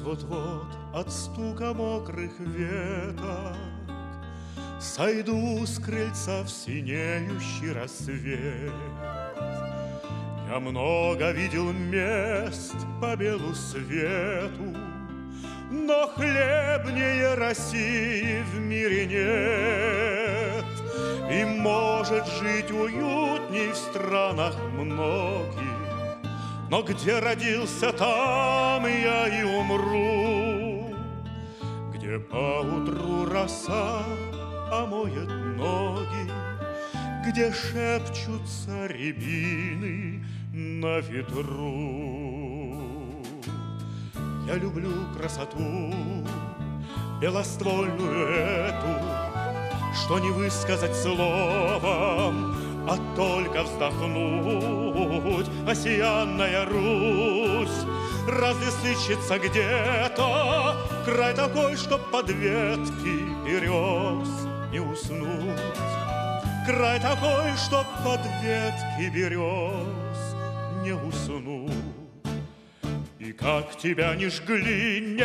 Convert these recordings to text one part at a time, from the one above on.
вот-вот от стука мокрых веток сойду с крыльца в синеющий рассвет. Я много видел мест по белу свету, но хлебнее России в мире нет. И может жить уютней в странах многих, но где родился, там я и умру. Где поутру роса омоет ноги, где шепчутся рябины на ветру. Я люблю красоту белоствольную эту, что не высказать словом, а только вздохнуть. Осиянная Русь, разве сыщется где-то край такой, чтоб под ветки берез не уснуть? Край такой, чтоб под ветки берез не уснуть. И как тебя ни жгли, не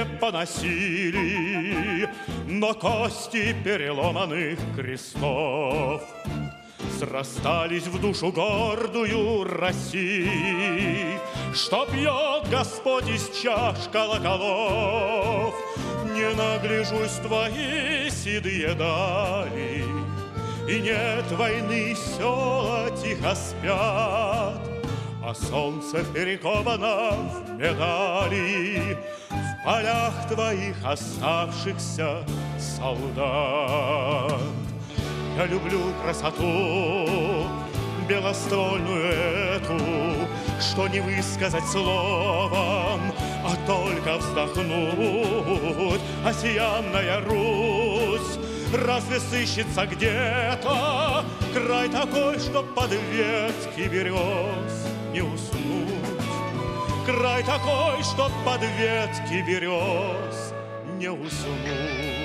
поносили, но кости переломанных крестов срастались в душу гордую России, что пьет Господь из чаш колоколов. Не нагляжусь твои седые дали, и нет войны, села тихо спят, а солнце перековано в медали в полях твоих оставшихся солдат. Я люблю красоту белоствольную эту, что не высказать словом, а только вздохнуть. Осиянная Русь, разве сыщется где-то край такой, чтоб под ветки берез не уснуть? Край такой, чтоб под ветки берез не уснуть.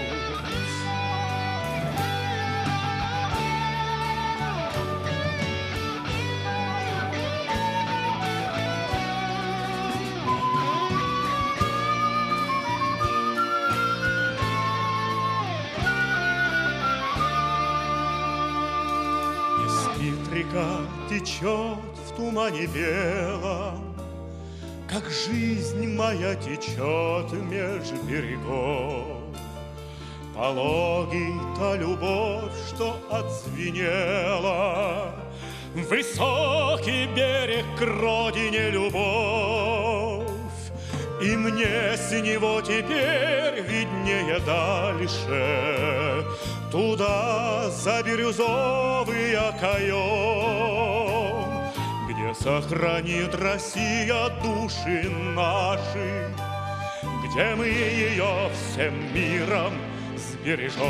Река течет в тумане белом, как жизнь моя течет меж берегов. Пологий та любовь, что отзвенела, высокий берег к родине любовь. И мне с него теперь виднее дальше, туда за бирюзовый окоем, где сохранит Россия души наши, где мы ее всем миром сбережем.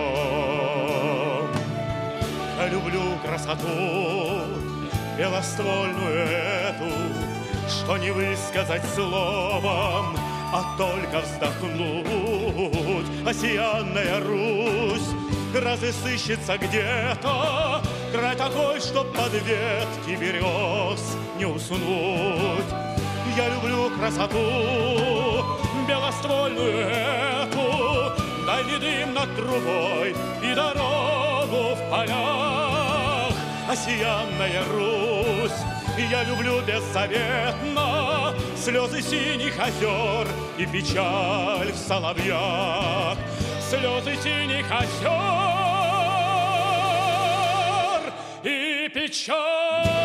Я люблю красоту белоствольную эту, что не высказать словом, а только вздохнуть. Осиянная Русь, разве сыщется где-то край такой, чтоб под ветки берез не уснуть? Я люблю красоту белоствольную эту, дальний дым над трубой и дорогу в полях. Осиянная Русь, я люблю беззаветно слезы синих озер и печаль в соловьях. Слезы синих озер и печаль